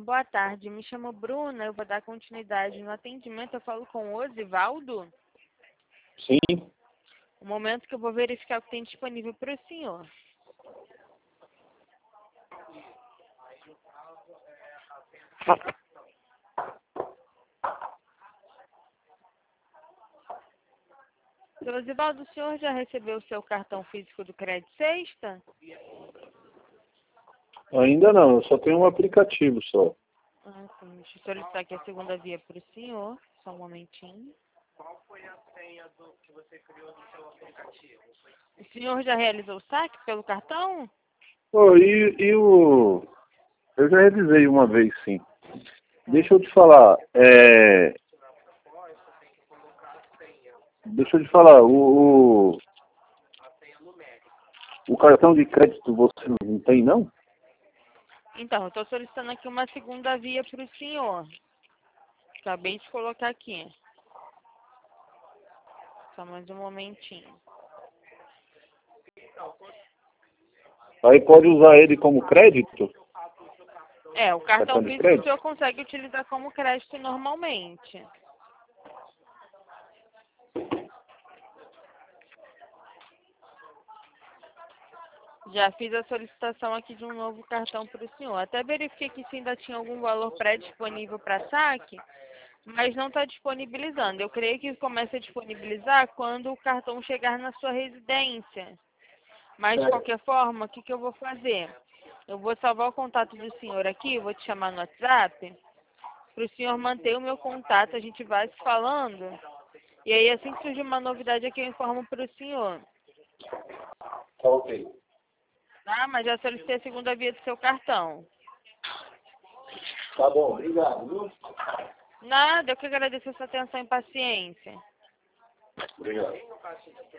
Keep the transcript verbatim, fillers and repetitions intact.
boa tarde. Me chamo Bruna, eu vou dar continuidade no atendimento. Eu falo com o Osivaldo. Sim. O momento que eu vou verificar o que tem disponível para o senhor. Seu Osivaldo, o senhor já recebeu o seu cartão físico do Crédito Sexta? Ainda não, eu só tenho um aplicativo só. Ah, sim. Deixa eu solicitar aqui a segunda via para o senhor. Só um momentinho. Qual foi a senha do, que você criou do seu aplicativo? O senhor já realizou o saque pelo cartão? Oh, e, e o... Eu já revisei uma vez, sim. Deixa eu te falar, é... Deixa eu te falar, o, o... o cartão de crédito você não tem, não? Então, eu estou solicitando aqui uma segunda via para o senhor. Acabei de colocar aqui. Só mais um momentinho. Aí pode usar ele como crédito? É, o cartão Cartão de físico o crédito? senhor consegue utilizar como crédito normalmente. Já fiz a solicitação aqui de um novo cartão para o senhor. Até verifiquei que se ainda tinha algum valor pré-disponível para saque, mas não está disponibilizando. Eu creio que comece a disponibilizar quando o cartão chegar na sua residência. Mas, de qualquer forma, o que, que eu vou fazer? Eu vou salvar o contato do senhor aqui, vou te chamar no WhatsApp, para o senhor manter o meu contato, a gente vai se falando. E aí, assim que surgir uma novidade aqui, eu informo para o senhor. Tá ok. Tá? Mas já solicitei a segunda via do seu cartão. Tá bom, obrigado, viu? Nada, eu que agradeço a sua atenção e paciência. Obrigado.